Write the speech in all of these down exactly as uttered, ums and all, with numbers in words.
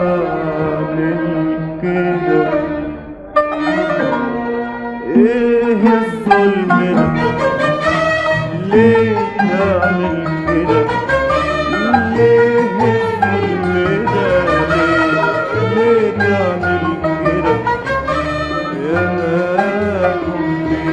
تعمل كده؟ ايه الظلم ده؟ ليه تعمل كده؟ ليه الظلم ده؟ ليه ليه تعمل كده يا حبي؟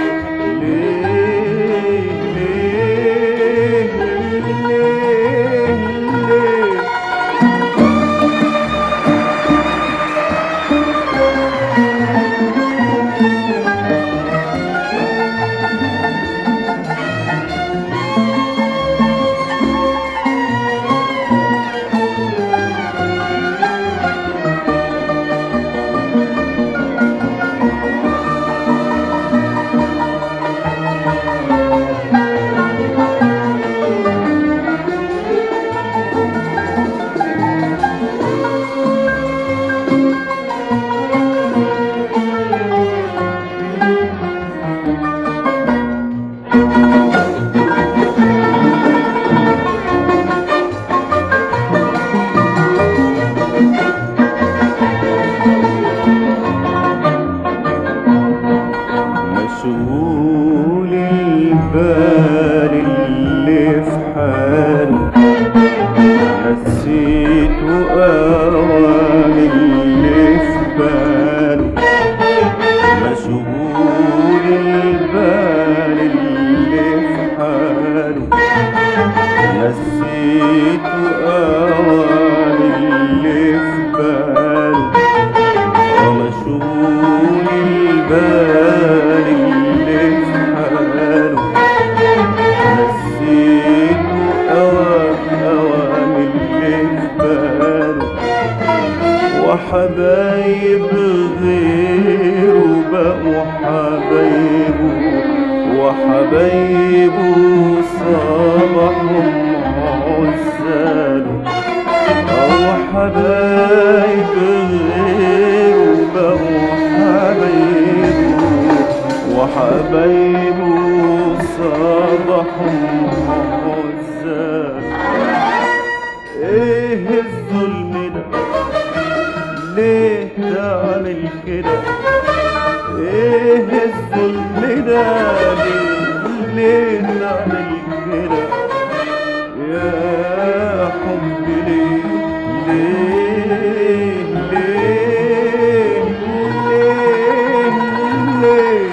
ليه ليه ليه ليه مشغول البال اللي في حاله، نسيت أوام اللي في باله. مشغول البال اللي في حاله، نسيت أوام اللي في باله. ومشغول البال اللي في حاله، نسيت أوام أوام اللي في باله. وحبايب غيره بقوا حبايبه، وحبايبه صبحهم عزاله. وحبايب غيره بقوا حبايبه، وحبايبه صبحهم عزاله. ايه الظلم ده؟ ليه تعمل كده؟ ايه الظلم ده؟ ليه ليه تعمل كده يا حبي؟ ليه ليه ليه ليه ليه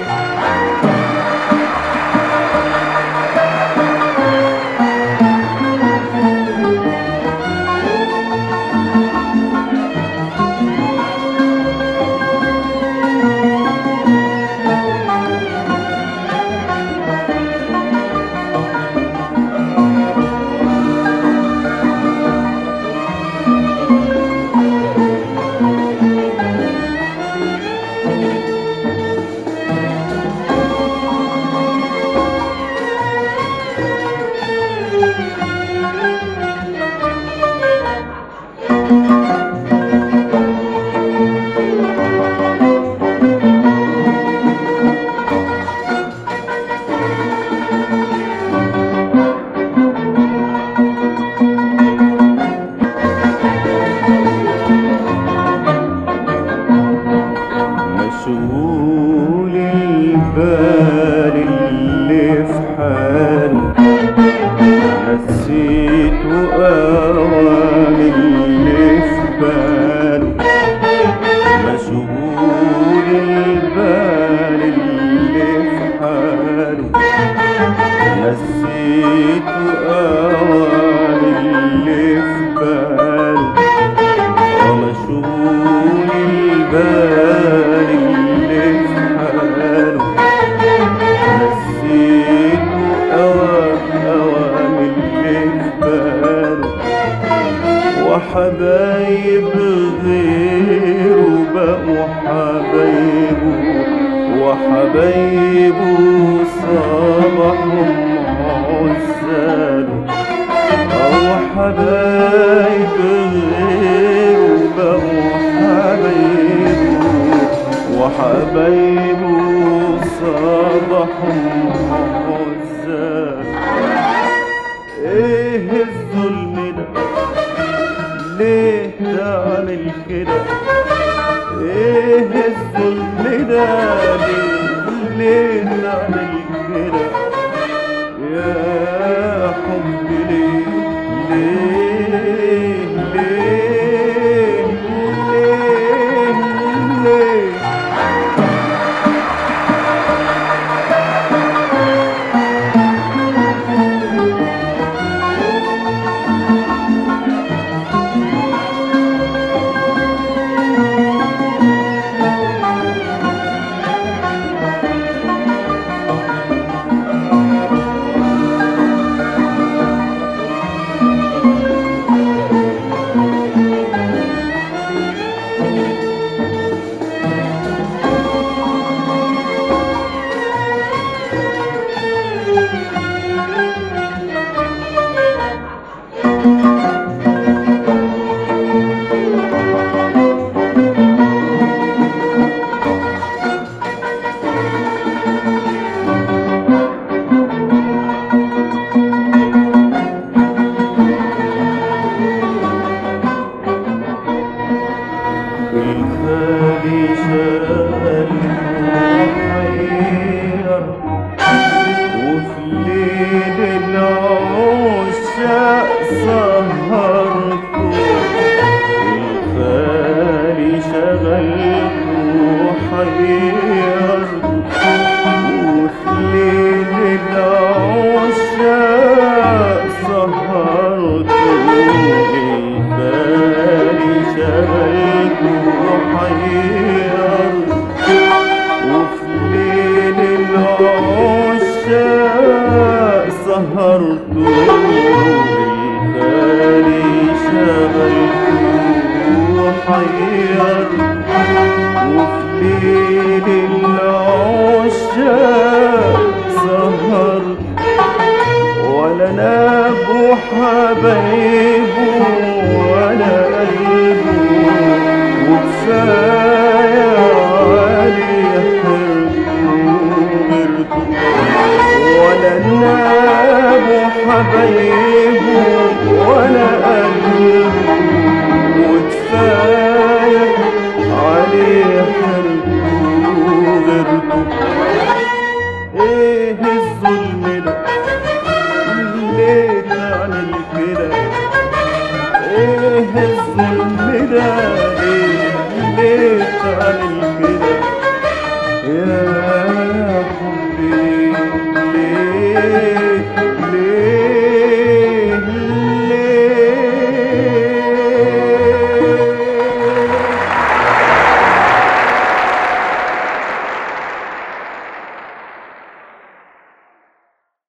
مشغول البال اللي في حاله، نسيت أوام اللي في باله. مشغول البال اللي في حاله، نسيت أوام اللي في باله. ومشغول البال اللي في حاله، نسيت أوام أوام اللي في باله. وحبايب غيره بقوا حبايبه، وحبايبه صبحهم عزاله. وحبايب غيره بقوا حبايبه، وحبايبه صبحهم عزاله. ايه الظلم ده؟ ليه تعمل نعمل كده؟ ايه الظلم ده؟ ليه ليه نعمل كده يا حب؟ ليه ليه ليه ليه ليه؟ الخالي شغل محير وفي ليل العشاق سهرته. الخالي شغل محير وفي ليل العشاق سهرته. الخالي شغل محير وفي ليل العشاق سهرته. الخالي شغل محير وفي ليل العشاق سهرته. ولا ناب حبايب